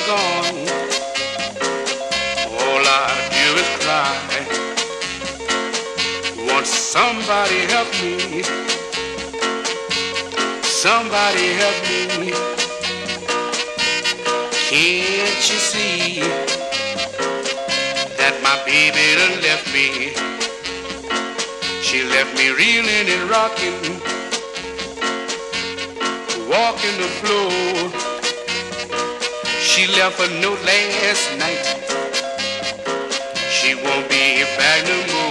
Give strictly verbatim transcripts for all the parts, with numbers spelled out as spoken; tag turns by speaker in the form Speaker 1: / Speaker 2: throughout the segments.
Speaker 1: gone, all I do is cry. Won't somebody help me? Somebody help me. Can't you see that my baby done left me? She left me reeling and rocking, walking the floor. She left a note last night. She won't be back no more.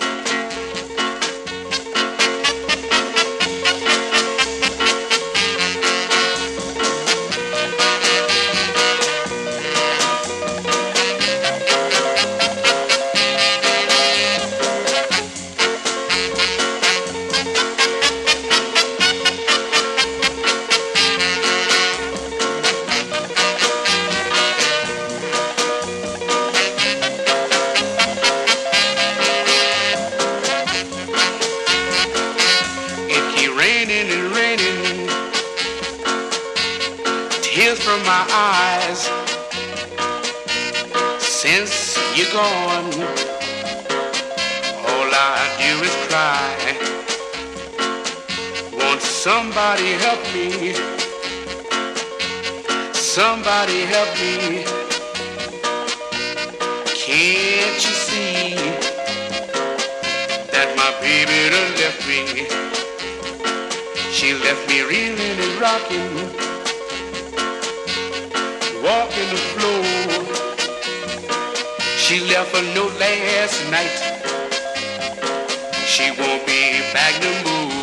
Speaker 1: Raining and raining, tears from my eyes. Since you're gone, all I do is cry. Won't somebody help me? Somebody help me. Can't you see that my baby done left me? She left me reeling and rocking, walking the floor. She left a note last night. She won't be back no more.